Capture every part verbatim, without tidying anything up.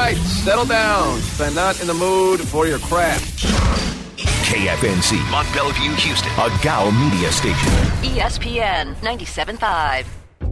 right, settle down. I'm not in the mood for your crap. K F N C, Mont Bellevue, Houston, a G A L media station. E S P N ninety-seven point five.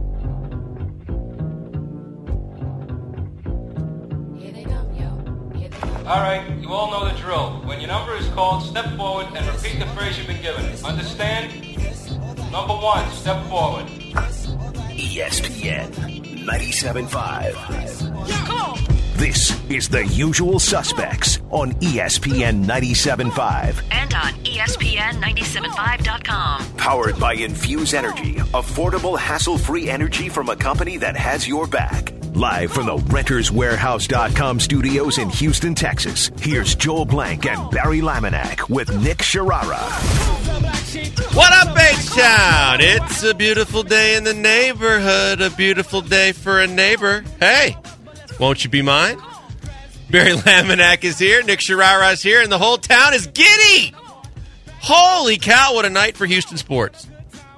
All right, you all know the drill. When your number is called, step forward and repeat the phrase you've been given. Understand? Number one, step forward. E S P N ninety-seven point five. This is The Usual Suspects on E S P N ninety-seven point five. And on E S P N ninety-seven point five dot com. Powered by Infuse Energy, affordable, hassle-free energy from a company that has your back. Live from the Renters Warehouse dot com studios in Houston, Texas, here's Joel Blank and Barry Laminack with Nick Sharara. What up, H-Town? It's a beautiful day in the neighborhood, a beautiful day for a neighbor. Hey, won't you be mine? Barry Laminack is here, Nick Sharara is here, and the whole town is giddy. Holy cow, what a night for Houston sports.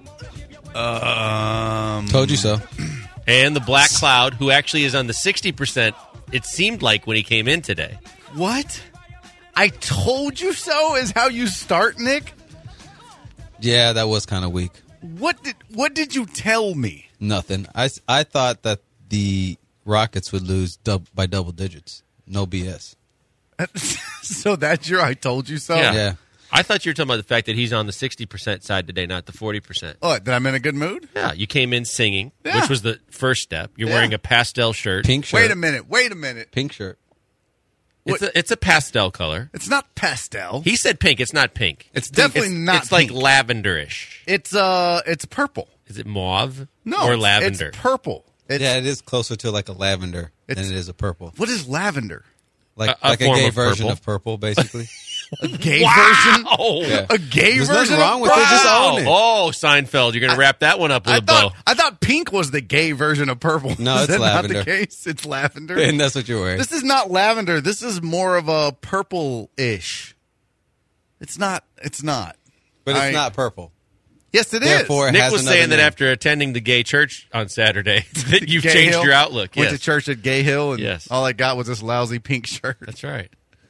Um, Told you so. And the Black Cloud, who actually is on the sixty percent, it seemed like when he came in today. What? I told you so is how you start, Nick? Yeah, that was kind of weak. What did what did you tell me? Nothing. I, I thought that the Rockets would lose dub, by double digits. No B S. So that's your I told you so? Yeah. Yeah. I thought you were talking about the fact that he's on the sixty percent side today, not the forty percent. Oh, that I'm in a good mood? Yeah, you came in singing, Yeah. which was the first step. You're Yeah. wearing a pastel shirt. Pink shirt. Wait a minute. Wait a minute. Pink shirt. It's a, it's a pastel color. It's not pastel. He said pink. It's not pink. It's definitely it's, not It's like pink. lavenderish. It's uh it's purple. Is it mauve No, or it's, lavender? It's purple. It's, Yeah, it is closer to like a lavender than It's- it is a purple. What is lavender? Like A- a like a, form gay of version purple. of purple, basically. A gay wow! version? Yeah. A gay There's version? nothing wrong of with it. purple? Just own it. Oh, Seinfeld, you're going to wrap that one up with I a bow. thought, I thought pink was the gay version of purple. No, is it's that lavender. not the case? It's lavender. And that's what you're wearing. This is not lavender. This is more of a purple-ish. It's not. It's not. But it's I- not purple. Yes, it is. Therefore, it Nick has was another saying that name. after attending the gay church on Saturday that you've Gay changed Hill. your outlook. Went Yes, to church at Gay Hill, and Yes. all I got was this lousy pink shirt. that's right.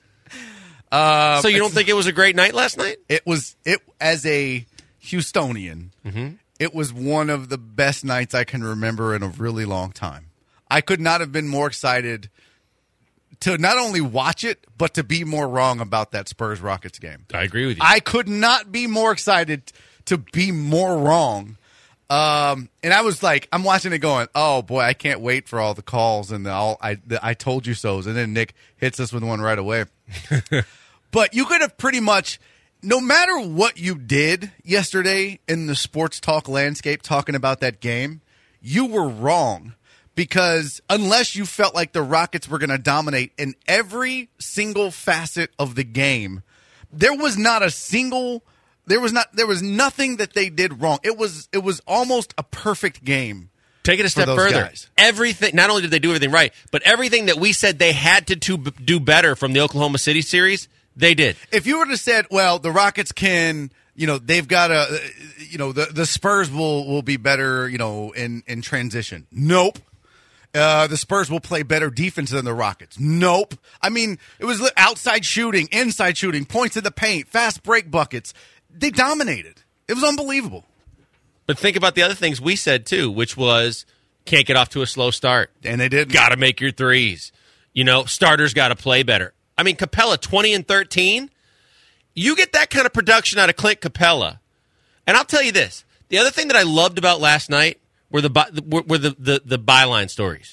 Uh, So you don't think it was a great night last night? It was it as a Houstonian. It was one of the best nights I can remember in a really long time. I could not have been more excited to not only watch it, but to be more wrong about that Spurs Rockets game. I agree with you. I could not be more excited to be more wrong. Um, and I was like, I'm watching it going, oh boy, I can't wait for all the calls and the all I the I told you so's. And then Nick hits us with one right away. But you could have pretty much, no matter what you did yesterday in the sports talk landscape talking about that game, you were wrong. Because unless you felt like the Rockets were going to dominate in every single facet of the game, there was not a single, there was not, there was nothing that they did wrong. It was, it was almost a perfect game. Take it a step those further. guys. Everything, not only did they do everything right, but everything that we said they had to, to b- do better from the Oklahoma City series, they did. If you were to said, well, the Rockets can, you know, they've got a, you know, the, the Spurs will, will be better, you know, in, in transition. Nope. Uh, the Spurs will play better defense than the Rockets. Nope. I mean, it was li- outside shooting, inside shooting, points in the paint, fast break buckets. They dominated. It was unbelievable. But think about the other things we said, too, which was can't get off to a slow start. And they did. Got to make your threes. You know, starters got to play better. I mean, Capella, twenty and thirteen. You get that kind of production out of Clint Capella. And I'll tell you this. The other thing that I loved about last night were the by- were the, the, the byline stories.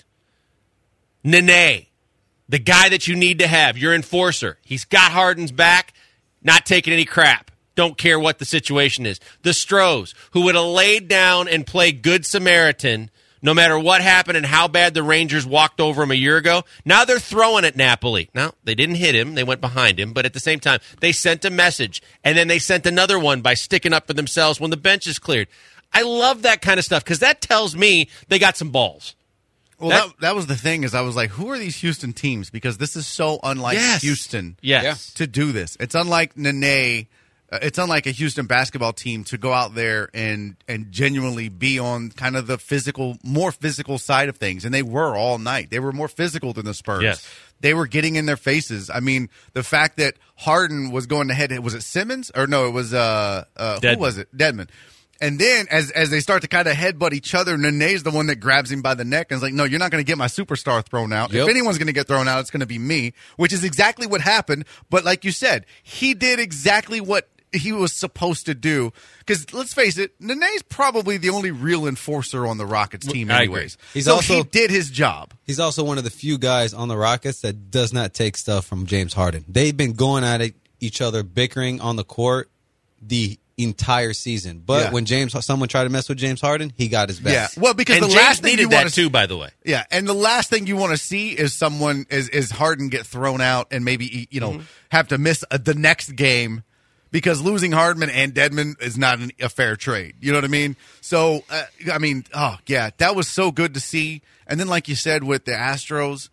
Nene, the guy that you need to have, your enforcer. He's got Harden's back, not taking any crap. Don't care what the situation is. The Strohs, who would have laid down and played Good Samaritan no matter what happened and how bad the Rangers walked over him a year ago. Now they're throwing at Napoli. Now, they didn't hit him. They went behind him. But at the same time, they sent a message. And then they sent another one by sticking up for themselves when the bench is cleared. I love that kind of stuff because that tells me they got some balls. Well, That- that, that was the thing is I was like, who are these Houston teams? Because this is so unlike Yes. Houston Yes. to do this. It's unlike Nene Uh, it's unlike a Houston basketball team to go out there and and genuinely be on kind of the physical, more physical side of things. And they were all night. They were more physical than the Spurs. Yes. They were getting in their faces. I mean, the fact that Harden was going to head, was it Simmons? Or no, it was, uh, uh who was it? Dedmon. And then as as they start to kind of headbutt each other, Nene's the one that grabs him by the neck and is like, no, you're not going to get my superstar thrown out. Yep. If anyone's going to get thrown out, it's going to be me, which is exactly what happened. But like you said, he did exactly what he was supposed to do. Because let's face it, Nene's probably the only real enforcer on the Rockets team I agree. anyways. He's so also- he did his job. He's also one of the few guys on the Rockets that does not take stuff from James Harden. They've been going at it, each other, bickering on the court the entire season. But Yeah. when James, someone tried to mess with James Harden, he got his back. Yeah, well, because And the James last thing needed you that want too, by the way. Yeah, and the last thing you want to see is someone is is Harden get thrown out and maybe you know Mm-hmm. have to miss uh, the next game because losing Hardman and Dedmon is not an, a fair trade. You know what I mean? So uh, I mean, oh yeah, that was so good to see. And then, like you said, with the Astros,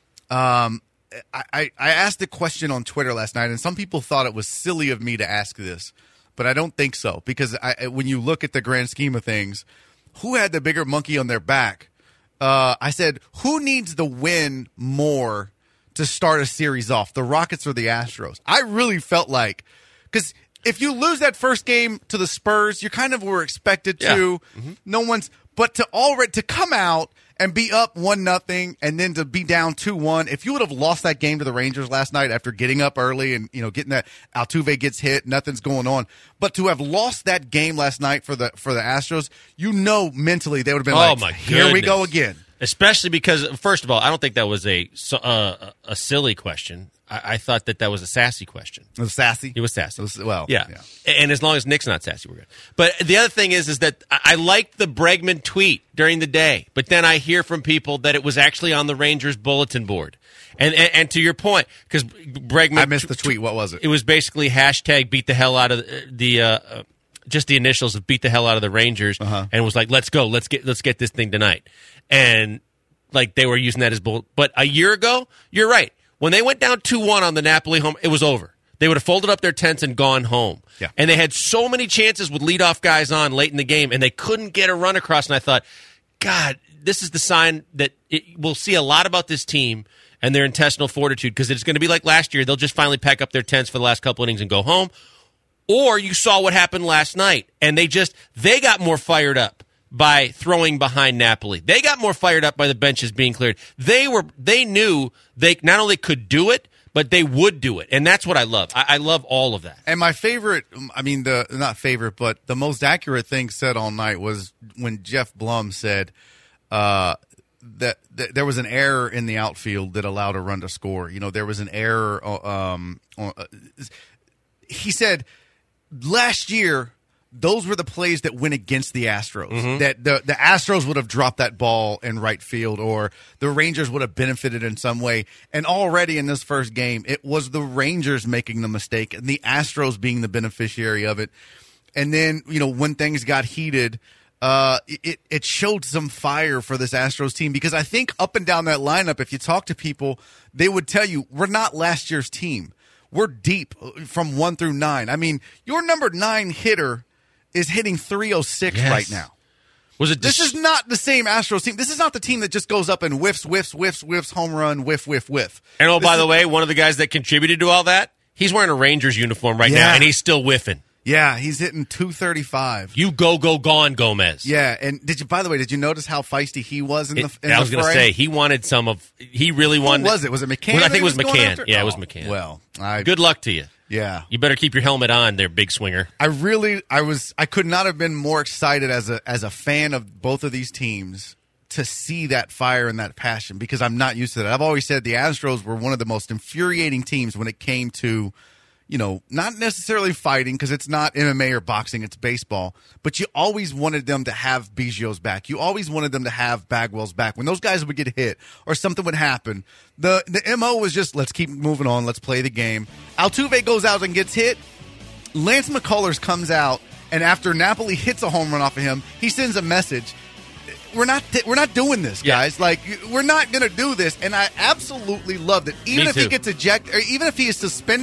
um, I, I I asked a question on Twitter last night, and some people thought it was silly of me to ask this. But I don't think so, because I, when you look at the grand scheme of things, who had the bigger monkey on their back? Uh, I said, who needs the win more to start a series off, the Rockets or the Astros? I really felt like, because if you lose that first game to the Spurs, you kind of were expected to. Yeah. Mm-hmm. No one's, but to already to come out and be up one nothing, and then to be down two one. If you would have lost that game to the Rangers last night after getting up early and you know getting that Altuve gets hit, nothing's going on. But to have lost that game last night for the for the Astros, you know mentally they would have been Oh, like, my here we go goodness. again. Especially because, first of all, I don't think that was a so- uh, a silly question. I-, I thought that that was a sassy question. It was sassy. It was sassy. It was, well, yeah. yeah. And as long as Nick's not sassy, we're good. But the other thing is, is that I, I liked the Bregman tweet during the day, but then I hear from people that it was actually on the Rangers bulletin board. And and, and to your point, because Bregman, I missed the tweet. What was it? It was basically hashtag beat the hell out of the, the uh, uh, just the initials of beat the hell out of the Rangers, Uh-huh. and was like, let's go, let's get let's get this thing tonight. And like they were using that as bull. But a year ago, you're right. When they went down two one on the Napoli home, it was over. They would have folded up their tents and gone home. Yeah. And they had so many chances with leadoff guys on late in the game, and they couldn't get a run across. And I thought, God, this is the sign that it, we'll see a lot about this team and their intestinal fortitude, because it's going to be like last year. They'll just finally pack up their tents for the last couple innings and go home. Or you saw what happened last night, and they just they got more fired up by throwing behind Napoli. They got more fired up by the benches being cleared. They were they knew they not only could do it, but they would do it, and that's what I love. I, I love all of that. And my favorite, I mean, the not favorite, but the most accurate thing said all night was when Jeff Blum said uh, that, that there was an error in the outfield that allowed a run to score. You know, there was an error. Um, on, uh, he said last year, those were the plays that went against the Astros. Mm-hmm. That the, the Astros would have dropped that ball in right field, or the Rangers would have benefited in some way. And already in this first game, it was the Rangers making the mistake and the Astros being the beneficiary of it. And then, you know, when things got heated, uh, it, it showed some fire for this Astros team, because I think up and down that lineup, if you talk to people, they would tell you, we're not last year's team. We're deep from one through nine. I mean, your number nine hitter is hitting three oh six Yes. right now. Was it This dis- is not the same Astros team. This is not the team that just goes up and whiffs, whiffs, whiffs, whiffs, home run, whiff, whiff, whiff. And oh, This by is- the way, one of the guys that contributed to all that, he's wearing a Rangers uniform right now, Yeah. and he's still whiffing. Yeah, he's hitting two thirty-five. You go, go, gone, Gomez. Yeah, and did you? By the way, did you notice how feisty he was in It- the? In I was the going to fray? say, he wanted some of, he really Who wanted. was it? Was it McCann? Well, I that think it was he going McCann. after? Yeah, it was Oh, McCann. Well, I, Good luck to you. Yeah, You better keep your helmet on there, big swinger. I really, I was, I could not have been more excited as a as a fan of both of these teams to see that fire and that passion, because I'm not used to that. I've always said the Astros were one of the most infuriating teams when it came to, you know, not necessarily fighting, because it's not M M A or boxing, it's baseball. But you always wanted them to have Biggio's back. You always wanted them to have Bagwell's back. When those guys would get hit or something would happen, the the M O was just, let's keep moving on, let's play the game. Altuve goes out and gets hit. Lance McCullers comes out, and after Napoli hits a home run off of him, he sends a message. We're not we're not doing this, Yeah. guys. Like, we're not going to do this. And I absolutely loved it. Even Me if he too. gets ejected, or even if he is suspended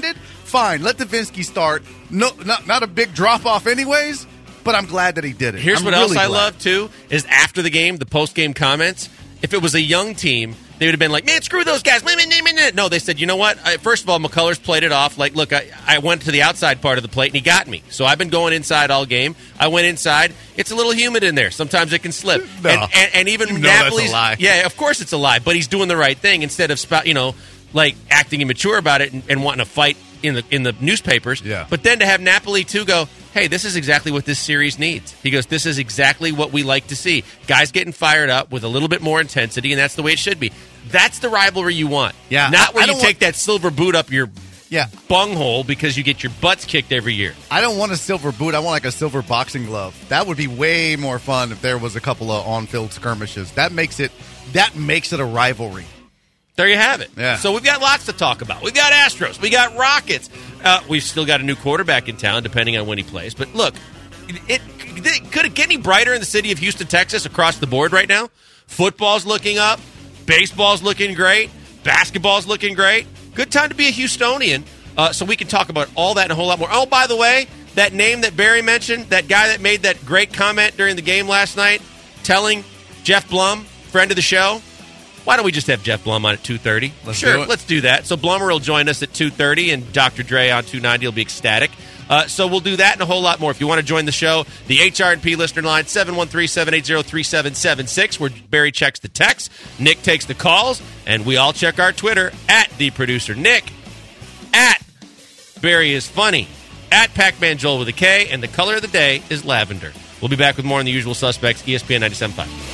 fine. Let Davinsky start. No, not not a big drop off, anyways. But I'm glad that he did it. Here's I'm what really else I glad. love, too, is after the game, the post-game comments. If it was a young team, they would have been like, man, screw those guys. No, they said, you know what? I, first of all, McCullers played it off. Like, look, I, I went to the outside part of the plate, and he got me. So I've been going inside all game. I went inside. It's a little humid in there. Sometimes it can slip. No. And, and, and even You know that's a Napoli's, lie. yeah, of course it's a lie. But he's doing the right thing instead of, spout, you know, like acting immature about it and, and wanting to fight in the in the newspapers. Yeah. But then to have Napoli, too, go, hey, this is exactly what this series needs. He goes, this is exactly what we like to see. Guys getting fired up with a little bit more intensity, and that's the way it should be. That's the rivalry you want. Yeah, Not I- where I you don't take want- that silver boot up your Yeah. bunghole because you get your butts kicked every year. I don't want a silver boot. I want like a silver boxing glove. That would be way more fun if there was a couple of on-field skirmishes. That makes it that makes it a rivalry. There you have it. Yeah. So we've got lots to talk about. We've got Astros. We got Rockets. Uh, we've still got a new quarterback in town, depending on when he plays. But look, it, it could it get any brighter in the city of Houston, Texas, across the board right now? Football's looking up. Baseball's looking great. Basketball's looking great. Good time to be a Houstonian. Uh, so we can talk about all that and a whole lot more. Oh, by the way, that name that Barry mentioned, that guy that made that great comment during the game last night, telling Jeff Blum, friend of the show, why don't we just have Jeff Blum on at two thirty? Let's sure, do it. let's do that. So Blummer will join us at two thirty, and Doctor Dre on two ninety will be ecstatic. Uh, so we'll do that and a whole lot more. If you want to join the show, the H R and P listener line, seven one three, seven eight zero, three seven seven six, where Barry checks the texts, Nick takes the calls, and we all check our Twitter, at the producer Nick, at Barry is funny, at Pac-Man Joel with a K, and the color of the day is lavender. We'll be back with more on the usual suspects, E S P N ninety-seven point five.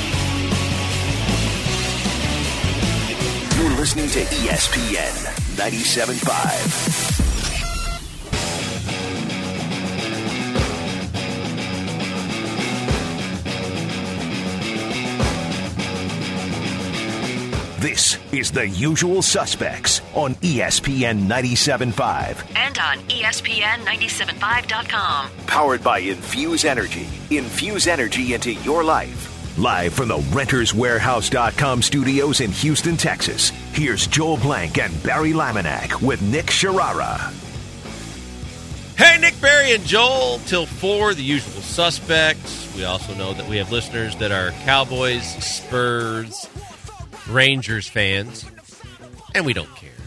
You're listening to E S P N ninety-seven point five. This is The Usual Suspects on E S P N ninety-seven point five. And on E S P N ninety-seven five dot com. Powered by Infuse Energy. Infuse energy into your life. Live from the Renters Warehouse dot com studios in Houston, Texas. Here's Joel Blank and Barry Laminack with Nick Sharara. Hey, Nick, Barry, and Joel, till four, the usual suspects. We also know that we have listeners that are Cowboys, Spurs, Rangers fans, and we don't care.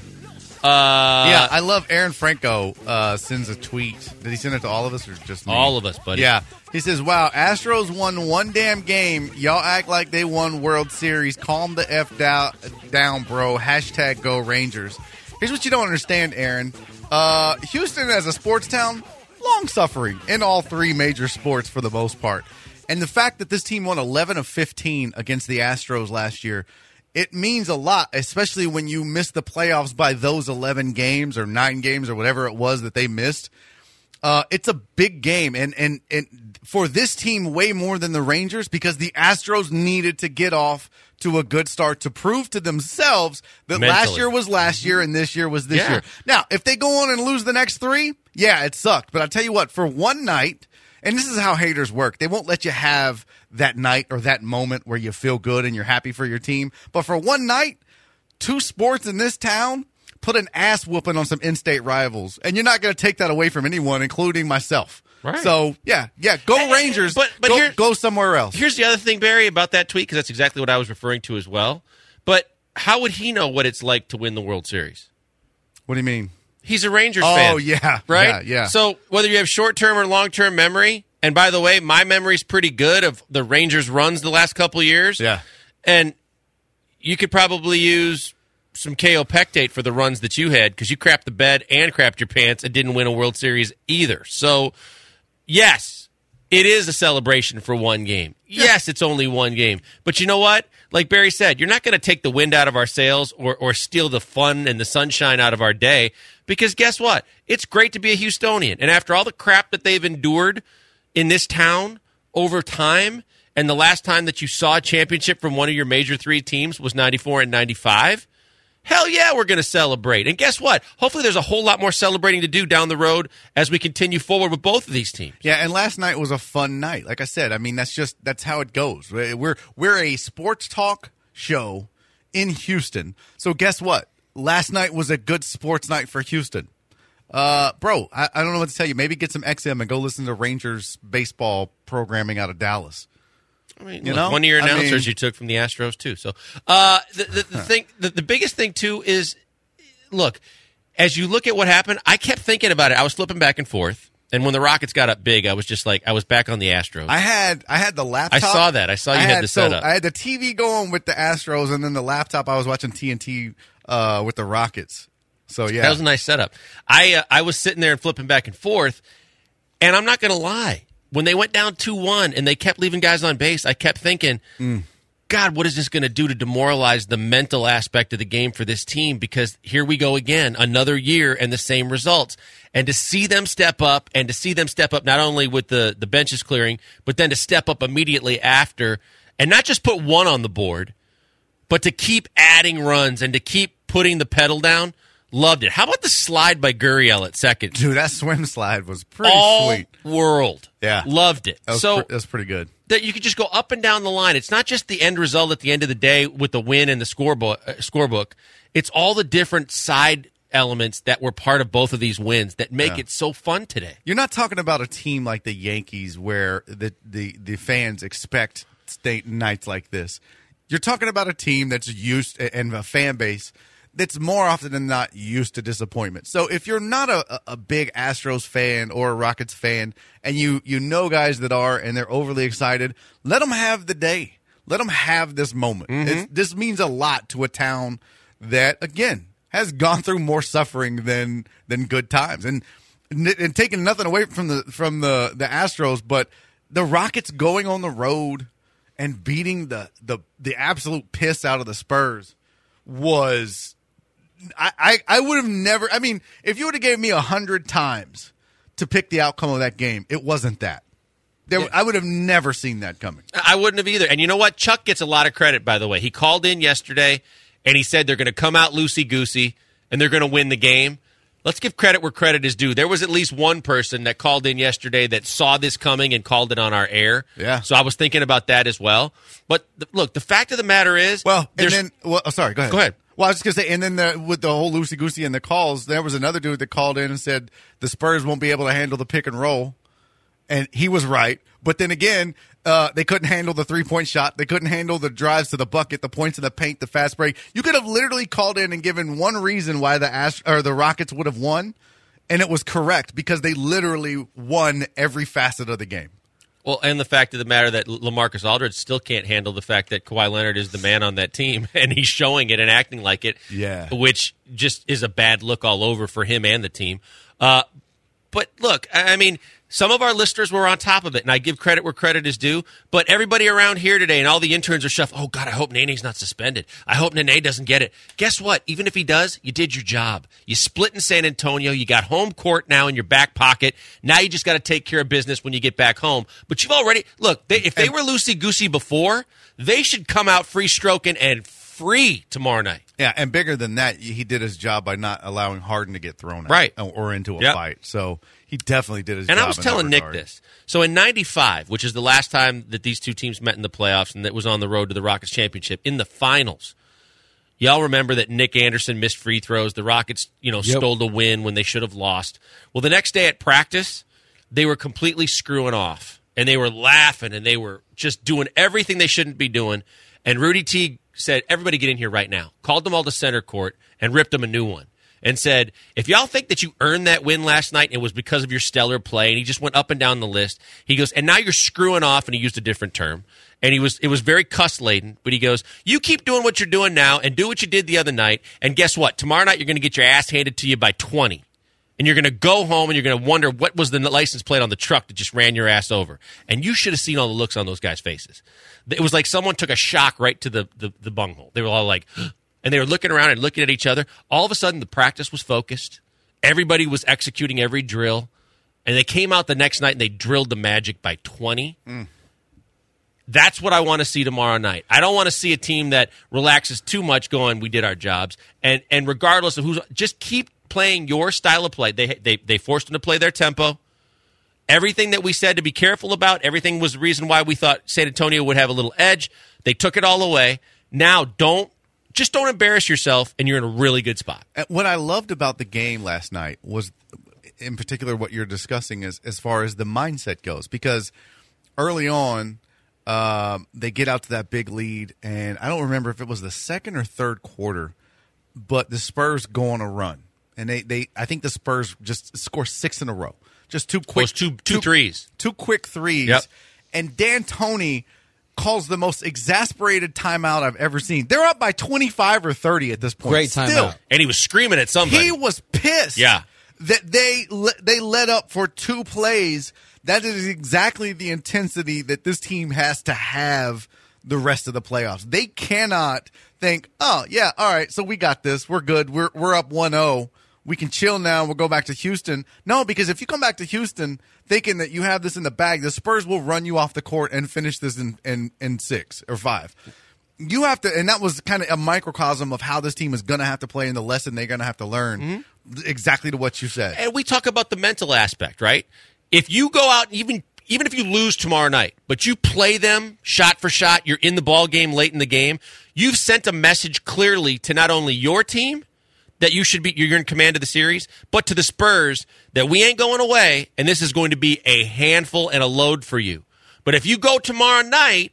Uh, yeah, I love Aaron Franco uh, sends a tweet. Did he send it to all of us or just me? All of us, buddy. Yeah. He says, wow, Astros won one damn game. Y'all act like they won World Series. Calm the F down, down bro. Hashtag go Rangers. Here's what you don't understand, Aaron. Uh, Houston, as a sports town, long-suffering in all three major sports for the most part. And the fact that this team won eleven of fifteen against the Astros last year, it means a lot, especially when you miss the playoffs by those eleven games or nine games or whatever it was that they missed. Uh, it's a big game, and, and, and for this team, way more than the Rangers, because the Astros needed to get off to a good start to prove to themselves that Mentally. last year was last year and this year was this Yeah. year. Now, if they go on and lose the next three, yeah, it sucked. But I tell you what, for one night, and this is how haters work, they won't let you have that night or that moment where you feel good and you're happy for your team. But for one night, two sports in this town put an ass whooping on some in-state rivals, and you're not going to take that away from anyone, including myself. Right. So, yeah, yeah, go Hey, Rangers, but- but go, here- go somewhere else. Here's the other thing, Barry, about that tweet, because that's exactly what I was referring to as well. But how would he know what it's like to win the World Series? What do you mean? He's a Rangers Oh, fan. yeah. Right? Yeah, yeah. So whether you have short-term or long-term memory, and by the way, my memory's pretty good of the Rangers runs the last couple of years. Yeah. And you could probably use some kaopectate for the runs that you had because you crapped the bed and crapped your pants and didn't win a World Series either. So, yes, it is a celebration for one game. Yes, it's only one game. But you know what? Like Barry said, you're not going to take the wind out of our sails or, or steal the fun and the sunshine out of our day because guess what? It's great to be a Houstonian. And after all the crap that they've endured in this town over time, and the last time that you saw a championship from one of your major three teams was ninety-four and ninety-five, hell yeah, we're going to celebrate. And guess what? Hopefully there's a whole lot more celebrating to do down the road as we continue forward with both of these teams. Yeah, and last night was a fun night. Like I said, I mean, that's just that's how it goes. We're we're a sports talk show in Houston. So guess what? Last night was a good sports night for Houston. Uh, bro, I, I don't know what to tell you. Maybe get some X M and go listen to Rangers baseball programming out of Dallas. I mean, You look, know? one of your I announcers mean- you took from the Astros too. So uh, the the, the thing, the, the biggest thing too is, look, as you look at what happened, I kept thinking about it. I was flipping back and forth, and when the Rockets got up big, I was just like, I was back on the Astros. I had I had the laptop. I saw that. I saw you I had the so setup. I had the T V going with the Astros, and then the laptop I was watching T N T uh, with the Rockets. So yeah, That was a nice setup. I uh, I was sitting there and flipping back and forth, and I'm not going to lie. When they went down two one and they kept leaving guys on base, I kept thinking, Mm. God, what is this going to do to demoralize the mental aspect of the game for this team? Because here we go again, another year and the same results. And to see them step up and to see them step up not only with the, the benches clearing, but then to step up immediately after and not just put one on the board, but to keep adding runs and to keep putting the pedal down. Loved it. How about the slide by Gurriel at second? dude, that swim slide was pretty All sweet. world. Yeah. Loved it. That was, so pre- that was pretty good. that you could just go up and down the line. It's not just the end result at the end of the day with the win and the scorebook. Uh, scorebook. It's all the different side elements that were part of both of these wins that make Yeah. it so fun today. You're not talking about a team like the Yankees where the the, the fans expect state nights like this. You're talking about a team that's used and a fan base that's more often than not used to disappointment. So if you're not a, a big Astros fan or a Rockets fan and you, you know guys that are and they're overly excited, let them have the day. Let them have this moment. It's, this means a lot to a town that, again, has gone through more suffering than than good times. And and taking nothing away from the from the, the Astros, but the Rockets going on the road and beating the, the, the absolute piss out of the Spurs was I, I, I would have never I mean, if you would have gave me a hundred times to pick the outcome of that game, it wasn't that. There, Yeah. I would have never seen that coming. I wouldn't have either. And you know what? Chuck gets a lot of credit, by the way. He called in yesterday, and he said they're going to come out loosey-goosey, and they're going to win the game. Let's give credit where credit is due. There was at least one person that called in yesterday that saw this coming and called it on our air. Yeah. So I was thinking about that as well. But, the, look, the fact of the matter is... Well, and there's- then, well, oh, sorry, go ahead. Go ahead. Well, I was just going to say, and then the, with the whole loosey-goosey and the calls, there was another dude that called in and said the Spurs won't be able to handle the pick and roll. And he was right. But then again, uh, they couldn't handle the three-point shot. They couldn't handle the drives to the bucket, the points in the paint, the fast break. You could have literally called in and given one reason why the Ast- or the Rockets would have won, and it was correct because they literally won every facet of the game. Well, and the fact of the matter that LaMarcus Aldridge still can't handle the fact that Kawhi Leonard is the man on that team, and he's showing it and acting like it, Yeah. which just is a bad look all over for him and the team. Uh, but look, I I mean, some of our listeners were on top of it, and I give credit where credit is due, but everybody around here today and all the interns are shuffling, oh, God, I hope Nene's not suspended. I hope Nene doesn't get it. Guess what? Even if he does, you did your job. You split in San Antonio. You got home court now in your back pocket. Now you just got to take care of business when you get back home. But you've already – look, they, if they were loosey-goosey before, they should come out free-stroking and free tomorrow night. Yeah, and bigger than that, he did his job by not allowing Harden to get thrown out Right. or into a Yep. fight. So he definitely did his And job. I was in telling that Nick regard. this. So in ninety-five, which is the last time that these two teams met in the playoffs and that was on the road to the Rockets championship, in the finals, y'all remember that Nick Anderson missed free throws. The Rockets, you know, Yep. stole the win when they should have lost. Well, the next day at practice, they were completely screwing off. And they were laughing and they were just doing everything they shouldn't be doing. And Rudy Teague said, everybody get in here right now. Called them all to center court and ripped them a new one. And said, if y'all think that you earned that win last night, it was because of your stellar play. And he just went up and down the list. He goes, and now you're screwing off, and he used a different term. And he was it was very cuss-laden, but he goes, you keep doing what you're doing now and do what you did the other night. And guess what? Tomorrow night you're going to get your ass handed to you by twenty. And you're going to go home and you're going to wonder what was the license plate on the truck that just ran your ass over. And you should have seen all the looks on those guys' faces. It was like someone took a shock right to the, the, the bunghole. They were all like, and they were looking around and looking at each other. All of a sudden, the practice was focused. Everybody was executing every drill. And they came out the next night and they drilled the Magic by twenty. Mm. That's what I want to see tomorrow night. I don't want to see a team that relaxes too much going, we did our jobs. And and regardless of who's, just keep playing your style of play. They, they, they forced them to play their tempo. Everything that we said to be careful about, everything was the reason why we thought San Antonio would have a little edge. They took it all away. Now, don't just don't embarrass yourself, and you're in a really good spot. And what I loved about the game last night was, in particular, what you're discussing is as far as the mindset goes. Because early on, um, they get out to that big lead, and I don't remember if it was the second or third quarter, but the Spurs go on a run. And they, they I think the Spurs just score six in a row. Just two quick Those two, two threes. Two quick threes. Yep. And D'Antoni calls the most exasperated timeout I've ever seen. They're up by twenty-five or thirty at this point. Great Still, timeout. And he was screaming at somebody. he was pissed. Yeah. That they le- they led up for two plays. That is exactly the intensity that this team has to have the rest of the playoffs. They cannot think, oh yeah, all right, so we got this. We're good. We're we're up one oh. We can chill now. We'll go back to Houston. No, because if you come back to Houston thinking that you have this in the bag, the Spurs will run you off the court and finish this in, in, in six or five. You have to, and that was kind of a microcosm of how this team is going to have to play and the lesson they're going to have to learn. Mm-hmm. Exactly to what you said. And we talk about the mental aspect, right? If you go out, even even if you lose tomorrow night, but you play them shot for shot, you're in the ball game late in the game, you've sent a message clearly to not only your team that you should be, you're in command of the series, but to the Spurs that we ain't going away, and this is going to be a handful and a load for you. But if you go tomorrow night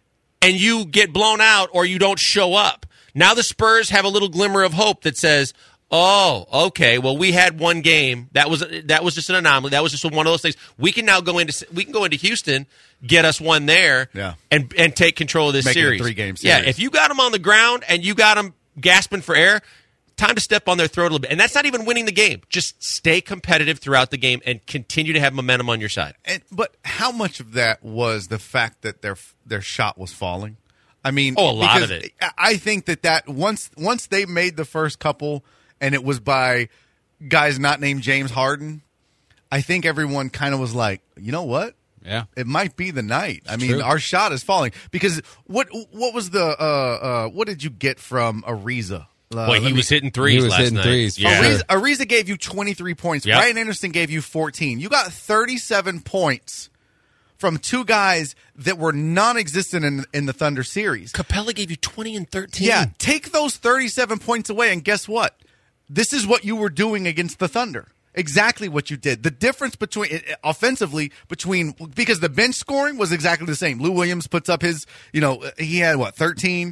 and you get blown out or you don't show up, now the Spurs have a little glimmer of hope that says, oh, okay, well, we had one game. That was that was just an anomaly. That was just one of those things. We can now go into we can go into Houston, get us one there, yeah. and and take control of this Make it a series. three-game series. Yeah, if you got them on the ground and you got them gasping for air, time to step on their throat a little bit. And that's not even winning the game. Just stay competitive throughout the game and continue to have momentum on your side. And, but how much of that was the fact that their their shot was falling? I mean, oh, a lot of because it. I think that, that once once they made the first couple and it was by guys not named James Harden, I think everyone kind of was like, you know what? Yeah. It might be the night. I mean, true. our shot is falling. Because what what was the uh, uh, what did you get from Ariza? Uh, Boy, he let me- was hitting threes He was last hitting night. threes, for Yeah. sure. Ariza, Ariza gave you twenty-three points. Yep. Ryan Anderson gave you fourteen. You got thirty-seven points from two guys that were non-existent in, in the Thunder series. Capella gave you twenty and thirteen. Yeah, take those thirty-seven points away, and guess what? This is what you were doing against the Thunder. Exactly what you did. The difference between offensively between because the bench scoring was exactly the same. Lou Williams puts up his, you know, he had what thirteen.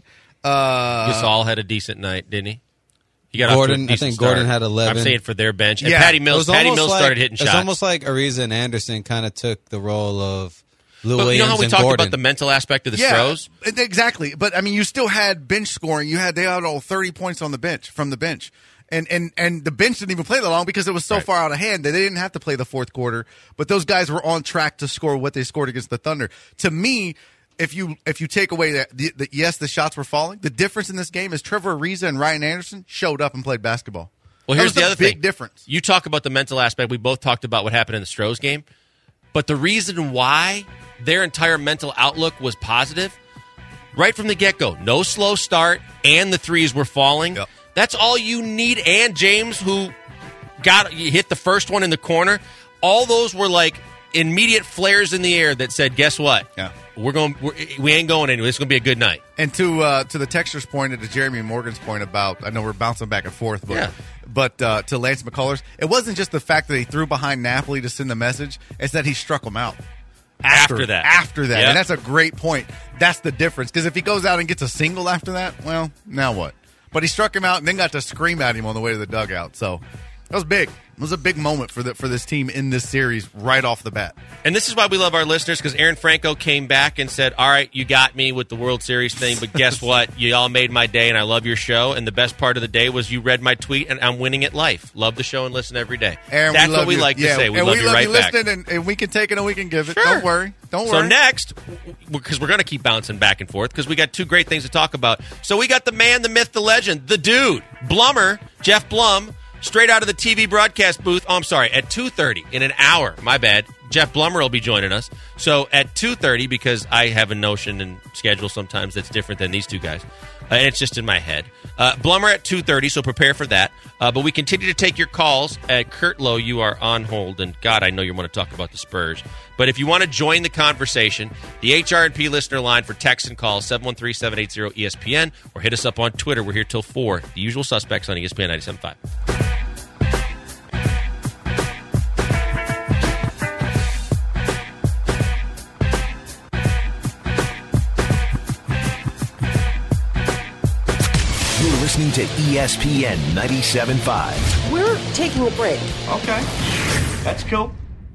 Uh, Gasol had a decent night, didn't he? He got Gordon- off to a I decent think Gordon start. had eleven. I'm saying for their bench. And Yeah. Patty It Mills, was Patty almost Mills like- started hitting It's shots. almost like Ariza and Anderson kind of took the role of Lou but Williams you know how we and talked Gordon. about the mental aspect of the yeah, Stros? exactly. But I mean, you still had bench scoring. You had they had all thirty points on the bench from the bench. And, and and the bench didn't even play that long because it was so Right. far out of hand that they didn't have to play the fourth quarter. But those guys were on track to score what they scored against the Thunder. To me, if you if you take away that, the, the, yes, the shots were falling. The difference in this game is Trevor Ariza and Ryan Anderson showed up and played basketball. Well, That here's was the the other big thing. difference. You talk about the mental aspect. We both talked about what happened in the Stros game. But the reason why their entire mental outlook was positive, right from the get-go, no slow start, and the threes were falling. Yep. That's all you need. And James, who got hit the first one in the corner, all those were like immediate flares in the air that said, guess what? Yeah. We're going. We're, we ain't going anywhere. It's going to be a good night. And to uh, to the texter's point and to Jeremy Morgan's point about, I know we're bouncing back and forth, but Yeah. but uh, to Lance McCullers, it wasn't just the fact that he threw behind Napoli to send the message; it's that he struck him out After that. After that, Yep. and that's a great point. That's the difference because if he goes out and gets a single after that, well, now what? But he struck him out and then got to scream at him on the way to the dugout. So that was big. It was a big moment for the, for this team in this series right off the bat. And this is why we love our listeners, because Aaron Franco came back and said, all right, you got me with the World Series thing, but guess what? You all made my day, and I love your show. And the best part of the day was you read my tweet, and I'm winning at life. Love the show and listen every day. Aaron, That's we love what we you. like Yeah, to say. We and love we you love right you back. listening, and, and we can take it and we can give it. Sure. Don't worry. Don't worry. So next, because we're going to keep bouncing back and forth, because we got two great things to talk about. So we got the man, the myth, the legend, the dude, Blummer, Jeff Blum, straight out of the T V broadcast booth. Oh, I'm sorry, at two thirty, in an hour, my bad, Jeff Blummer will be joining us. So at two thirty, because I have a notion and schedule sometimes that's different than these two guys, Uh, and it's just in my head. Uh, Blummer at two thirty, so prepare for that. Uh, but we continue to take your calls. At Kurt Lowe, you are on hold. And, God, I know you want to talk about the Spurs. But if you want to join the conversation, the H R and P listener line for text and call, seven one three, seven eight zero, E S P N, or hit us up on Twitter. We're here till four. The usual suspects on E S P N ninety-seven point five. Listening to E S P N ninety-seven point five. We're taking a break. Okay. That's cool.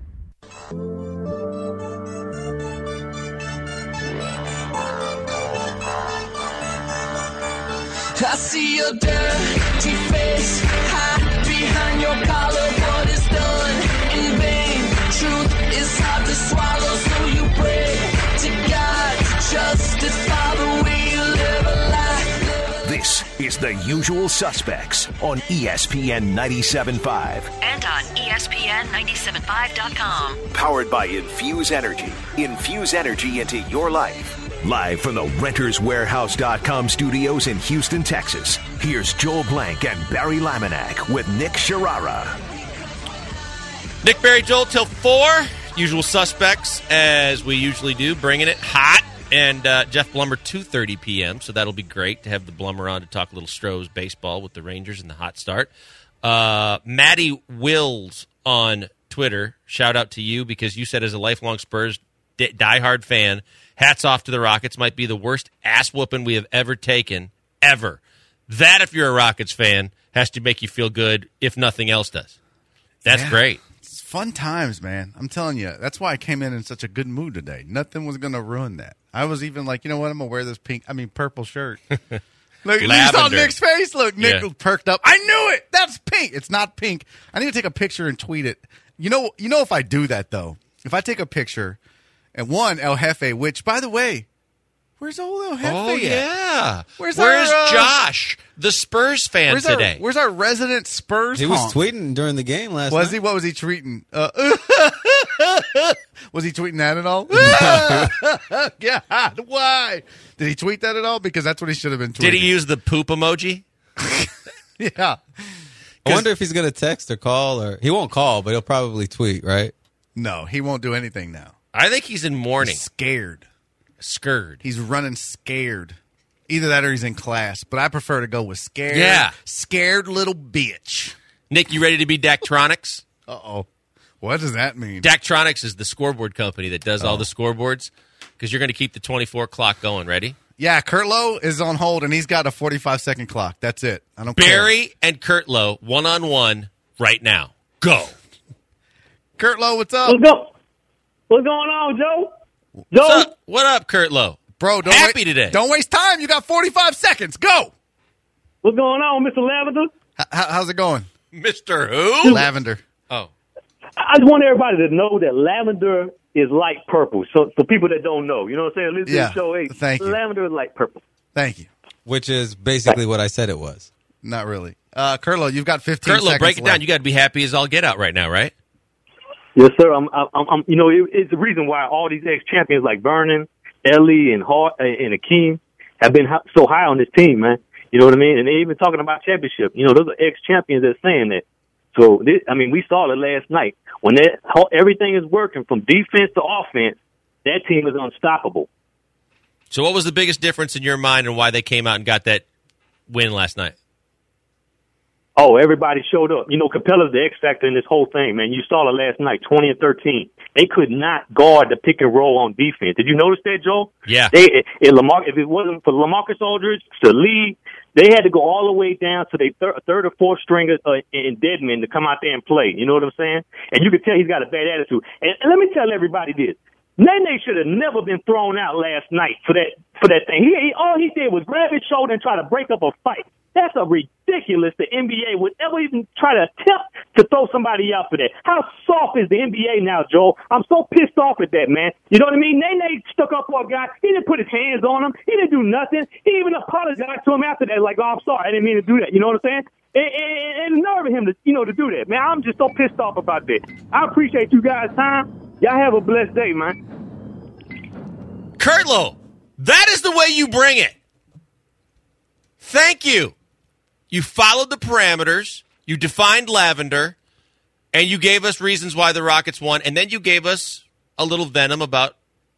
I see your dirty face hide behind your collar. What is done in vain? Truth is hard to swallow, so you pray to God to justify the way you live a life. This is The Usual Suspects on E S P N ninety-seven point five. And on E S P N ninety-seven point five dot com. Powered by Infuse Energy. Infuse energy into your life. Live from the Renters Warehouse dot com studios in Houston, Texas. Here's Joel Blank and Barry Laminack with Nick Sharara. Nick, Barry, Joel till four. Usual Suspects, as we usually do, bringing it hot. And uh, Jeff Blummer, two thirty p.m., so that'll be great to have the Blummer on to talk a little Strohs baseball with the Rangers and the hot start. Uh, Maddie Wills on Twitter, shout out to you because you said as a lifelong Spurs d- diehard fan, hats off to the Rockets, might be the worst ass-whooping we have ever taken, ever. That, if you're a Rockets fan, has to make you feel good, if nothing else does. That's Yeah. great. It's fun times, man. I'm telling you. That's why I came in in such a good mood today. Nothing was going to ruin that. I was even like, you know what? I'm going to wear this pink, I mean, purple shirt. Look, you saw Nick's face? Look, Nick Yeah. perked up. I knew it. That's pink. It's not pink. I need to take a picture and tweet it. You know, you know if I do that, though, if I take a picture and one, El Jefe, which, by the way, where's old El Jefe Oh, at? yeah. Where's Where's our, uh, Josh, the Spurs fan Where's today? Our, where's our resident Spurs He was honk? tweeting during the game last Was night. he? What was he tweeting? Uh, was he tweeting that at all? God, why? Did he tweet that at all? Because that's what he should have been tweeting. Did he use the poop emoji? Yeah. I wonder if he's going to text or call, or he won't call, but he'll probably tweet, right? No, he won't do anything now. I think he's in mourning. He's scared. Scared. He's running scared. Either that or he's in class. But I prefer to go with scared. Yeah. Scared little bitch. Nick, you ready to be Daktronics? Uh-oh. What does that mean? Daktronics is the scoreboard company that does Oh. all the scoreboards because you're going to keep the twenty-four clock going. Ready? Yeah, Kurt Lowe is on hold, and he's got a forty-five second clock. That's it. I don't care. Barry and Kurt Lowe, one-on-one right now. Go. Kurt Lowe, what's up? What's, go- what's going on, Joe? Joe? What's up? What up, Kurt Lowe? Bro, don't Happy wait, today. Don't waste time. You got forty-five seconds. Go. What's going on, Mister Lavender? H- how's it going? Mister Who? Lavender. Oh. I just want everybody to know that lavender is light purple. So, for people that don't know, you know what I'm saying? Listen Yeah, to the show. Hey, thank you. Lavender is light purple. Thank you. Which is basically what I said it was. Not really. Uh, Kurt Lowe, you've got fifteen Kurt Lowe, seconds break it left. down. You got to be happy as all get out right now, right? Yes, sir. I'm, I'm, I'm you know, it, it's the reason why all these ex-champions like Vernon, Ellie, and Hart and Akeem have been hi- so high on this team, man. You know what I mean? And they even talking about championship. You know, those are ex-champions that's saying that. So, this, I mean, we saw it last night. When that how, everything is working from defense to offense, that team is unstoppable. So what was the biggest difference in your mind and why they came out and got that win last night? Oh, everybody showed up. You know, Capella's the X factor in this whole thing, man. You saw it last night, twenty and thirteen. They could not guard the pick and roll on defense. Did you notice that, Joe? Yeah. They, if, Lamar, if it wasn't for LaMarcus Aldridge, to Lee, they had to go all the way down to the thir- third or fourth string uh, in Deadman to come out there and play. You know what I'm saying? And you could tell he's got a bad attitude. And, and let me tell everybody this. Nene should have never been thrown out last night for that for that thing. He, he all he did was grab his shoulder and try to break up a fight. That's a ridiculous. The N B A would ever even try to attempt to throw somebody out for that. How soft is the N B A now, Joel? I'm so pissed off at that, man. You know what I mean? Nene stuck up for a guy. He didn't put his hands on him. He didn't do nothing. He even apologized to him after that, like, "Oh, I'm sorry, I didn't mean to do that." You know what I'm saying? And, and, and the nerve of him to, you know, to do that, man. I'm just so pissed off about that. I appreciate you guys' time. Y'all have a blessed day, man. Kurt Lowe, that is the way you bring it. Thank you. You followed the parameters. You defined lavender. And you gave us reasons why the Rockets won. And then you gave us a little venom about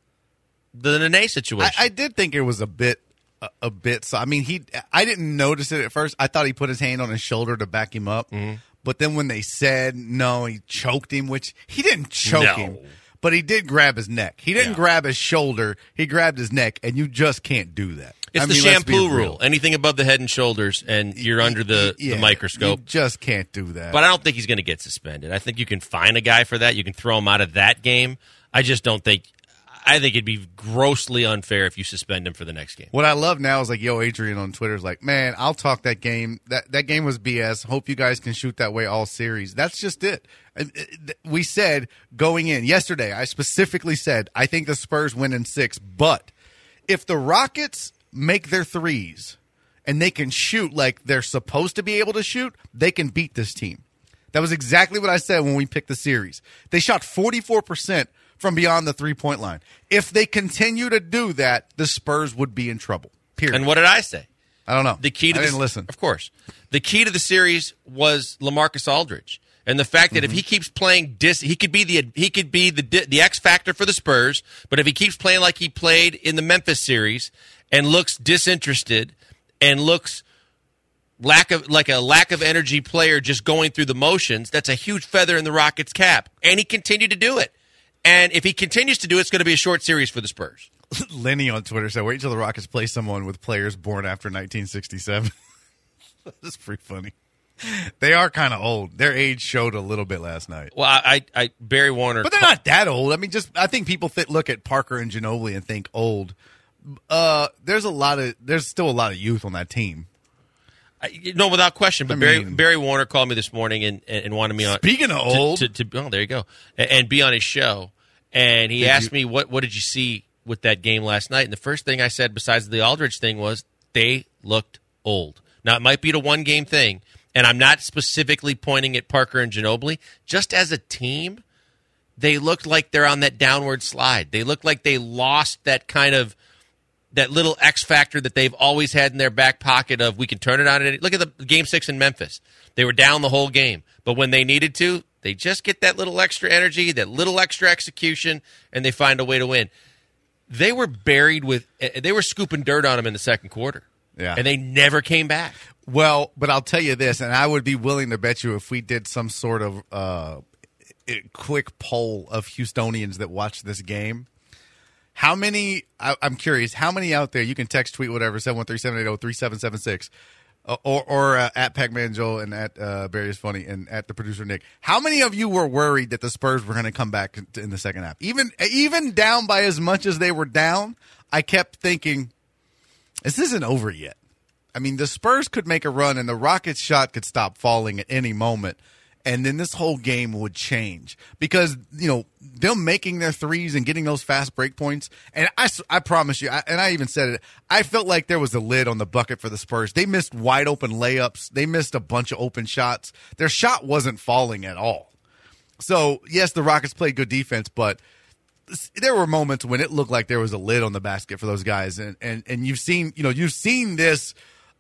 the Nene situation. I, I did think it was a bit, a, a bit. So I mean, he. I didn't notice it at first. I thought he put his hand on his shoulder to back him up. Mm-hmm. But then when they said no, he choked him, which he didn't choke no. him, but he did grab his neck. He didn't yeah. grab his shoulder. He grabbed his neck, and you just can't do that. It's I the mean, shampoo rule. Anything above the head and shoulders, and you're under the, yeah, the microscope. You just can't do that. But I don't think he's going to get suspended. I think you can fine a guy for that. You can throw him out of that game. I just don't think – I think it'd be grossly unfair if you suspend him for the next game. What I love now is like, yo, Adrian on Twitter is like, man, I'll talk that game. That that game was B S. Hope you guys can shoot that way all series. That's just it. We said going in yesterday, I specifically said, I think the Spurs win in six. But if the Rockets make their threes and they can shoot like they're supposed to be able to shoot, they can beat this team. That was exactly what I said when we picked the series. They shot forty-four percent from beyond the three-point line. If they continue to do that, the Spurs would be in trouble, period. And what did I say? I don't know. The key to I the, didn't listen. Of course. The key to the series was LaMarcus Aldridge. And the fact that mm-hmm. if he keeps playing dis, he could be the he could be the the X factor for the Spurs, but if he keeps playing like he played in the Memphis series and looks disinterested and looks lack of like a lack of energy player just going through the motions, that's a huge feather in the Rockets' cap. And he continued to do it. And if he continues to do it, it's going to be a short series for the Spurs. Lenny on Twitter said, wait until the Rockets play someone with players born after nineteen sixty-seven. That's pretty funny. They are kind of old. Their age showed a little bit last night. Well, I, I Barry Warner. But they're not that old. I mean, just I think people th- look at Parker and Ginobili and think old. Uh, there's a lot of there's still a lot of youth on that team. I, no, without question. But I Barry mean, Barry Warner called me this morning and, and wanted me on. Speaking of old, to, to, to oh, there you go, and, and be on his show. And he did asked you, me what what did you see with that game last night? And the first thing I said, besides the Aldridge thing, was they looked old. Now it might be the one game thing, and I'm not specifically pointing at Parker and Ginobili. Just as a team, they looked like they're on that downward slide. They looked like they lost that kind of. That little X factor that they've always had in their back pocket of we can turn it on. At any, look at the game six in Memphis. They were down the whole game. But when they needed to, they just get that little extra energy, that little extra execution, and they find a way to win. They were buried with – they were scooping dirt on them in the second quarter. Yeah. And they never came back. Well, but I'll tell you this, and I would be willing to bet you if we did some sort of uh, quick poll of Houstonians that watched this game, how many, I, I'm curious, how many out there, you can text, tweet, whatever, seven one three, seven eight zero, three seven seven six, uh, or, or uh, at Pac-Man Joel and at uh, Barry is Funny and at the producer Nick. How many of you were worried that the Spurs were going to come back in the second half? Even even down by as much as they were down, I kept thinking, this isn't over yet. I mean, the Spurs could make a run and the Rockets' shot could stop falling at any moment. And then this whole game would change because, you know, them making their threes and getting those fast break points. And I, I promise you, I, and I even said it, I felt like there was a lid on the bucket for the Spurs. They missed wide open layups. They missed a bunch of open shots. Their shot wasn't falling at all. So, yes, the Rockets played good defense, but there were moments when it looked like there was a lid on the basket for those guys. And, and, and you've seen, you know, you've seen this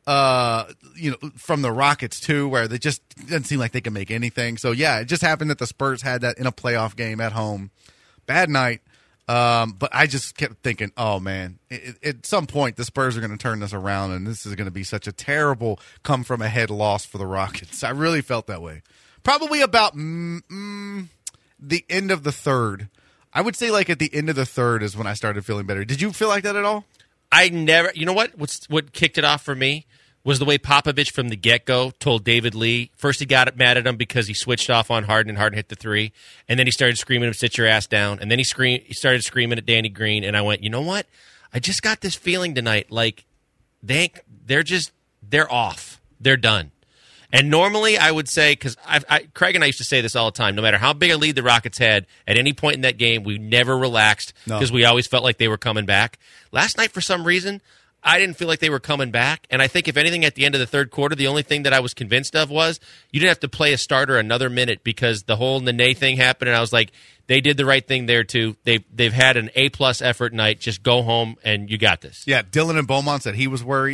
Uh, you know, from the Rockets too, where they just doesn't seem like they can make anything. So yeah, it just happened that the Spurs had that in a playoff game at home. Bad night, um, but I just kept thinking, oh man, it, it, at some point the Spurs are going to turn this around, and this is going to be such a terrible come from ahead loss for the Rockets. I really felt that way. Probably about mm, mm, the end of the third. I would say like at the end of the third is when I started feeling better. Did you feel like that at all? I never, you know what? What's what kicked it off for me was the way Popovich from the get-go told David Lee. First, he got mad at him because he switched off on Harden and Harden hit the three, and then he started screaming him, "Sit your ass down!" And then he scream, he started screaming at Danny Green, and I went, you know what? I just got this feeling tonight, like they they're just they're off, they're done. And normally I would say, because I, Craig and I used to say this all the time, no matter how big a lead the Rockets had, at any point in that game, we never relaxed because no. we always felt like they were coming back. Last night, for some reason, I didn't feel like they were coming back. And I think, if anything, at the end of the third quarter, the only thing that I was convinced of was you didn't have to play a starter another minute because the whole Nene thing happened, and I was like, they did the right thing there, too. They've, they've had an A-plus effort night. Just go home, and you got this. Yeah, Dylan and Beaumont said he was worried.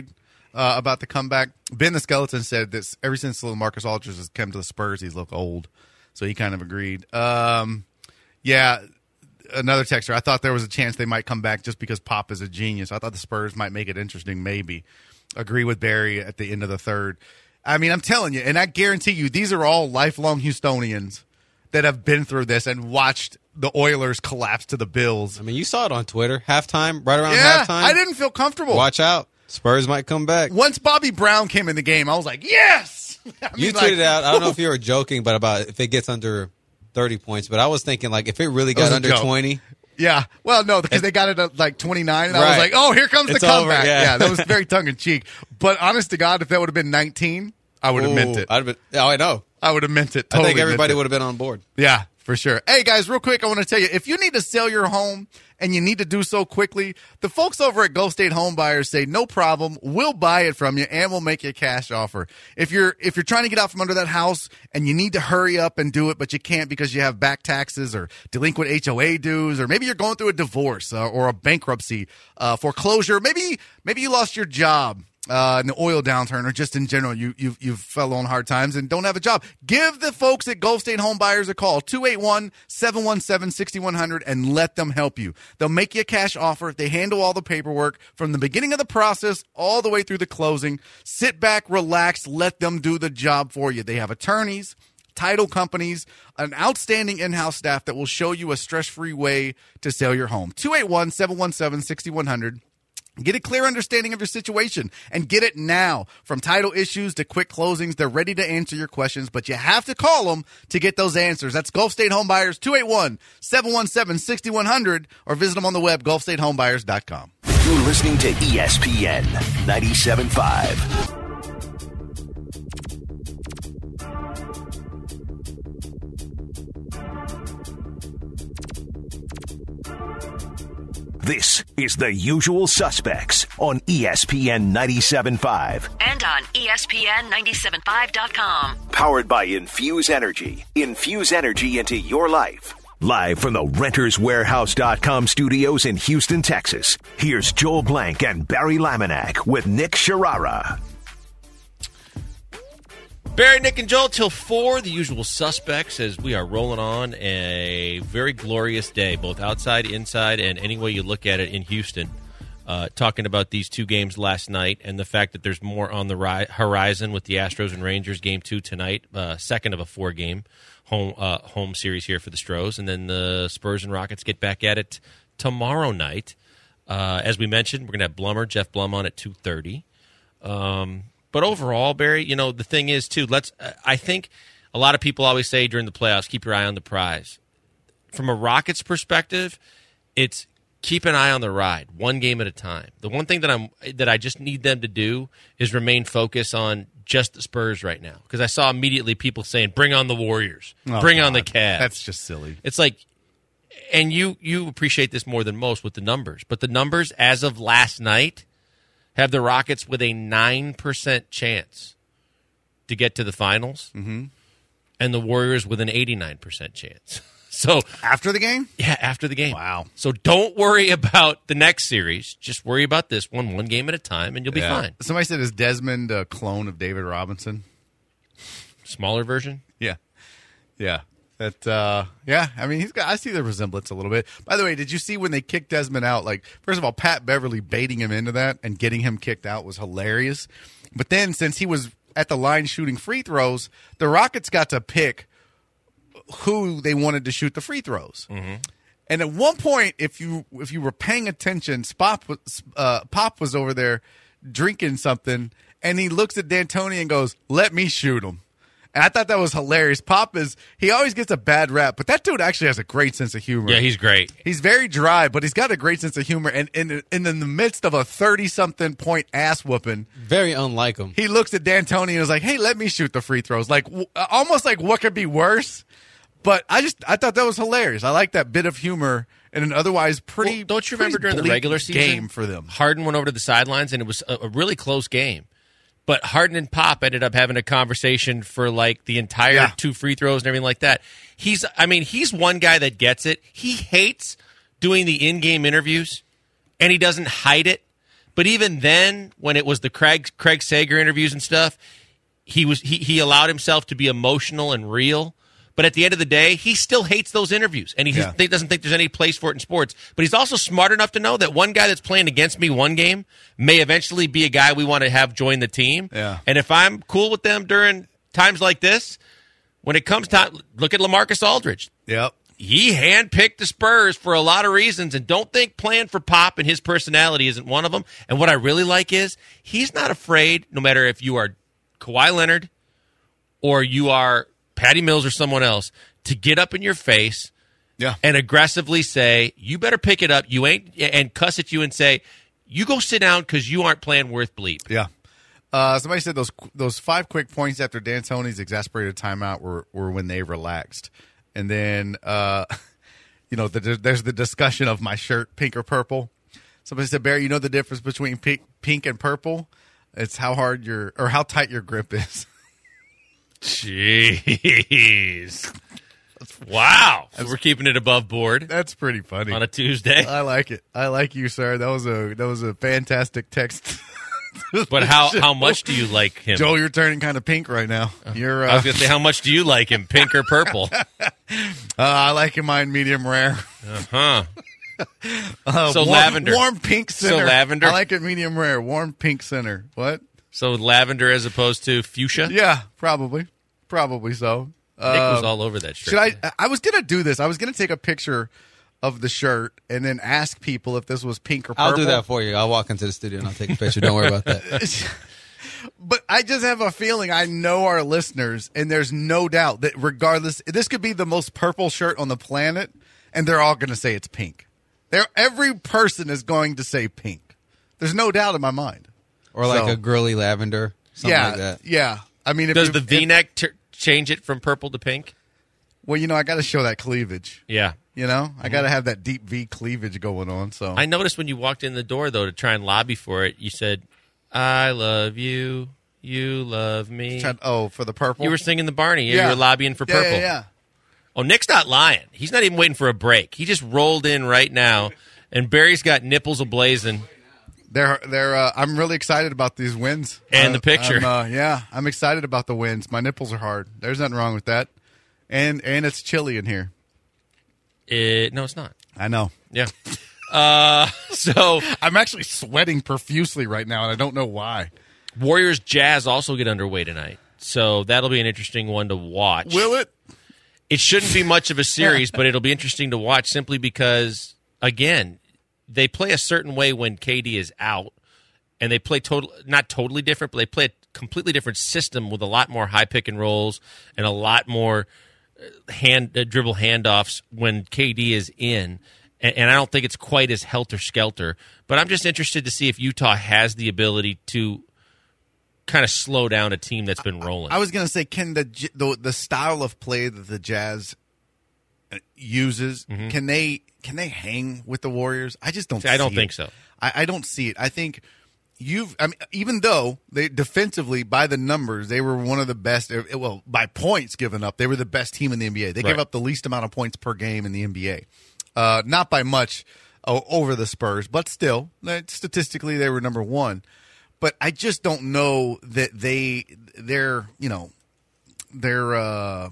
uh, about the comeback. Ben the Skeleton said that ever since LaMarcus Aldridge has come to the Spurs, he's looked old. So he kind of agreed. Um, yeah, another texter. I thought there was a chance they might come back just because Pop is a genius. I thought the Spurs might make it interesting, maybe. Agree with Barry at the end of the third. I mean, I'm telling you, and I guarantee you, these are all lifelong Houstonians that have been through this and watched the Oilers collapse to the Bills. I mean, you saw it on Twitter. Halftime, right around yeah, halftime. I didn't feel comfortable. Watch out. Spurs might come back. Once Bobby Brown came in the game, I was like, yes! I mean, you like, tweeted out, I don't know if you were joking, but about if it gets under thirty points, but I was thinking, like, if it really got was a under joke. twenty. Yeah. Well, no, because they got it at like twenty-nine, and I Right. was like, oh, here comes It's the comeback. over, yeah. yeah, that was very tongue-in-cheek. But honest to God, if that would have been nineteen, I would have meant it. I'd have been, oh, I know. I would have meant it. I Totally think everybody meant it. would have been on board. Yeah, for sure. Hey, guys, real quick, I want to tell you, if you need to sell your home and you need to do so quickly, the folks over at Gulf State Home Buyers say, no problem, we'll buy it from you and we'll make you a cash offer. If you're if you're trying to get out from under that house and you need to hurry up and do it, but you can't because you have back taxes or delinquent H O A dues, or maybe you're going through a divorce uh, or a bankruptcy, uh, foreclosure, maybe maybe you lost your job. Uh, in the oil downturn, or just in general, you you you fell on hard times and don't have a job. Give the folks at Gulf State Home Buyers a call, two eight one, seven one seven, six one zero zero, and let them help you. They'll make you a cash offer. They handle all the paperwork from the beginning of the process all the way through the closing. Sit back, relax, let them do the job for you. They have attorneys, title companies, an outstanding in-house staff that will show you a stress-free way to sell your home. two eight one, seven one seven, six one zero zero. Get a clear understanding of your situation and get it now. From title issues to quick closings, they're ready to answer your questions, but you have to call them to get those answers. That's Gulf State Home Buyers, two eight one, seven one seven, six one zero zero, or visit them on the web, gulf state home buyers dot com. You're listening to E S P N ninety-seven point five. This is The Usual Suspects on E S P N ninety-seven point five. And on E S P N ninety-seven point five dot com. Powered by Infuse Energy. Infuse energy into your life. Live from the Renters Warehouse dot com studios in Houston, Texas. Here's Joel Blank and Barry Laminack with Nick Sharara. Barry, Nick, and Joel till four, the usual suspects, as we are rolling on a very glorious day, both outside, inside, and any way you look at it in Houston. Uh, talking about these two games last night and the fact that there's more on the ri- horizon with the Astros and Rangers game two tonight, uh, second of a four-game home uh, home series here for the Stros, and then the Spurs and Rockets get back at it tomorrow night. Uh, as we mentioned, we're going to have Blummer, Jeff Blum, on at two thirty. Um But overall, Barry, you know, the thing is, too, let's. I think a lot of people always say during the playoffs, keep your eye on the prize. From a Rockets perspective, it's keep an eye on the ride, one game at a time. The one thing that I'm that I just need them to do is remain focused on just the Spurs right now. Because I saw immediately people saying, bring on the Warriors, Oh, bring God. on the Cavs. That's just silly. It's like, and you you appreciate this more than most with the numbers, but the numbers as of last night have the Rockets with a nine percent chance to get to the finals, mm-hmm. and the Warriors with an eighty-nine percent chance. So after the game? Yeah, after the game. Wow. So don't worry about the next series. Just worry about this one, one game at a time, and you'll be Yeah. fine. Somebody said, is Desmond a clone of David Robinson? Smaller version? Yeah. Yeah. That uh, yeah, I mean he's got I see the resemblance a little bit. By the way, did you see when they kicked Desmond out? Like, first of all, Pat Beverly baiting him into that and getting him kicked out was hilarious. But then since he was at the line shooting free throws, the Rockets got to pick who they wanted to shoot the free throws. Mm-hmm. And at one point, if you if you were paying attention, Pop was, uh, Pop was over there drinking something, and he looks at D'Antoni and goes, "Let me shoot him." And I thought that was hilarious. Pop is, he always gets a bad rap, but that dude actually has a great sense of humor. Yeah, he's great. He's very dry, but he's got a great sense of humor. And in, in, in the midst of a thirty-something point ass whooping, very unlike him. He looks at D'Antoni and is like, hey, let me shoot the free throws. Like, w- almost like what could be worse? But I just, I thought that was hilarious. I like that bit of humor in an otherwise pretty, Well, don't you remember pretty during the bleak regular season game for them? Harden went over to the sidelines, and it was a, a really close game. But Harden and Pop ended up having a conversation for like the entire Yeah. two free throws and everything like that. He's, I mean, he's one guy that gets it. He hates doing the in-game interviews, and he doesn't hide it. But even then, when it was the Craig Craig Sager interviews and stuff, he was he, he allowed himself to be emotional and real. But at the end of the day, he still hates those interviews, and he Yeah. th- doesn't think there's any place for it in sports. But he's also smart enough to know that one guy that's playing against me one game may eventually be a guy we want to have join the team. Yeah. And if I'm cool with them during times like this, when it comes time, look at LaMarcus Aldridge. Yep. He handpicked the Spurs for a lot of reasons, and don't think playing for Pop and his personality isn't one of them. And what I really like is he's not afraid, no matter if you are Kawhi Leonard or you are Patty Mills or someone else, to get up in your face Yeah. and aggressively say, you better pick it up, you ain't, and cuss at you and say, you go sit down because you aren't playing worth bleep. Yeah. Uh, somebody said those those five quick points after D'Antoni's exasperated timeout were, were when they relaxed. And then, uh, you know, the, there's the discussion of my shirt, pink or purple. Somebody said, Barry, you know the difference between pink, pink and purple? It's how hard your, or how tight your grip is. Jeez. Wow. So we're keeping it above board That's pretty funny. on a Tuesday. I like it. I like you, sir. That was a that was a fantastic text. But how, how much do you like him? Joel, you're turning kind of pink right now. You're. Uh, I was going to say, how much do you like him, pink or purple? uh, I like him mine medium rare. Uh-huh. Uh, So warm, lavender. warm pink So center. lavender? I like it medium rare. Warm pink center. What? So lavender as opposed to fuchsia? Yeah, probably, probably so. Nick was Uh, all over that shirt. Should I? I was gonna do this. I was gonna take a picture of the shirt and then ask people if this was pink or purple. I'll do that for you. I'll walk into the studio and I'll take a picture. Don't worry about that. But I just have a feeling I know our listeners, and there's no doubt that regardless, this could be the most purple shirt on the planet, and they're all going to say it's pink. They're, every person is going to say pink. There's no doubt in my mind. Or like So, a girly lavender, something yeah, like that. yeah. I mean, if Does you- the if- V-neck t- change it from purple to pink? well, you know, I got to show that cleavage. Yeah. You know, I got to have that deep V cleavage going on. So I noticed when you walked in the door, though, to try and lobby for it, you said, I love you, you love me. Tried- oh, for the purple, You were singing the Barney. Yeah. Yeah. You were lobbying for Yeah, purple. Yeah, yeah. Oh, Nick's not lying. He's not even waiting for a break. He just rolled in right now, and Barry's got nipples ablazing. They're they're. Uh, I'm really excited about these wins And Uh, the picture. I'm, uh, yeah, I'm excited about the wins. My nipples are hard. There's nothing wrong with that. And and it's chilly in here. It, no, it's not. I know. Yeah. Uh, so I'm actually sweating profusely right now, and I don't know why. Warriors Jazz also get underway tonight. So that'll be an interesting one to watch. Will it? It shouldn't be much of a series, but it'll be interesting to watch simply because, again, they play a certain way when K D is out, and they play total not totally different, but they play a completely different system with a lot more high pick and rolls and a lot more hand uh, dribble handoffs when K D is in. And, and I don't think it's quite as helter skelter. But I'm just interested to see if Utah has the ability to kind of slow down a team that's been rolling. I was gonna say, can the J- the, the style of play that the Jazz uh, uses Mm-hmm. can they can they hang with the Warriors? I just don't. I don't see think it. so. I, I don't see it. I think you've. I mean, even though they defensively by the numbers they were one of the best. uh, Well, by points given up, they were the best team in the N B A. They Right. gave up the least amount of points per game in the N B A. Uh, not by much uh, over the Spurs, but still, uh, statistically they were number one. But I just don't know that they their you know their uh,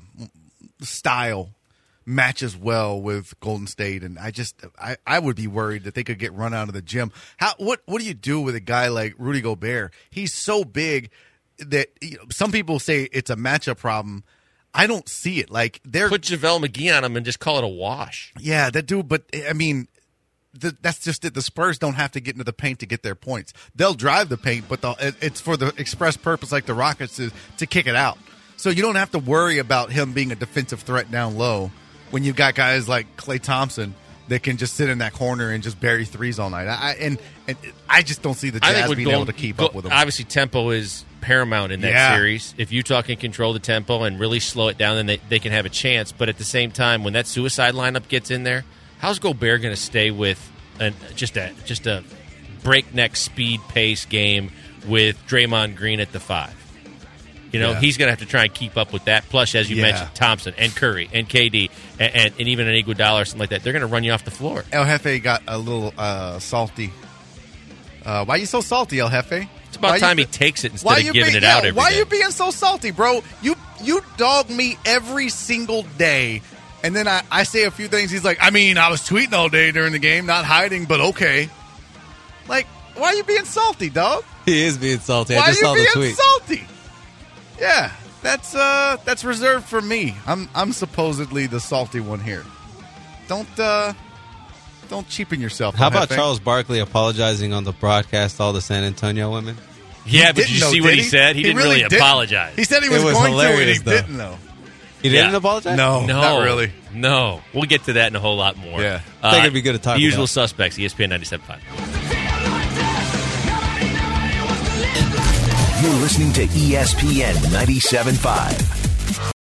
style matches well with Golden State, and I just I, I would be worried that they could get run out of the gym. How what what do you do with a guy like Rudy Gobert? He's so big that you know, some people say it's a matchup problem. I don't see it. Like they're Put JaVale McGee on him and just call it a wash. yeah, that dude. But I mean, the, that's just it. The Spurs don't have to get into the paint to get their points. They'll drive the paint, but the, it, it's for the express purpose, like the Rockets, is to kick it out. So you don't have to worry about him being a defensive threat down low when you've got guys like Klay Thompson that can just sit in that corner and just bury threes all night. I and, and I just don't see the I think Jazz with being Golden- able to keep Go- up with them. Obviously, tempo is paramount in that Yeah. series. If Utah can control the tempo and really slow it down, then they, they can have a chance. But at the same time, when that suicide lineup gets in there, how's Gobert going to stay with an, just a just a breakneck speed pace game with Draymond Green at the five? You know, Yeah. he's going to have to try and keep up with that. Plus, as you Yeah. mentioned, Thompson and Curry and K D and, and, and even an Iguodala or something like that, they're going to run you off the floor. El Jefe got a little uh, salty Uh, why are you so salty, El Jefe? It's about why time you, he takes it instead why of you giving be, it yeah, out every Why day. are you being so salty, bro? You you dog me every single day, and then I, I say a few things. He's like, I mean, I was tweeting all day during the game, not hiding, but okay. Like, why are you being salty, dog? He is being salty. Why I just are saw you the being tweet. salty? Yeah, that's uh, that's reserved for me. I'm I'm supposedly the salty one here. Don't uh, don't cheapen yourself. How El about Jefe. Charles Barkley apologizing on the broadcast to all the San Antonio women? Yeah, but Didn't did you know, see what did he said? He, didn't really, didn't. apologize. He said he was, It was going to, and hilarious, he though. didn't though. He Yeah. didn't apologize? No, No, not really. No, we'll get to that and a whole lot more. Yeah. I think it'd be good to talk The usual about. suspects, E S P N ninety-seven point five. You're listening to E S P N ninety-seven point five.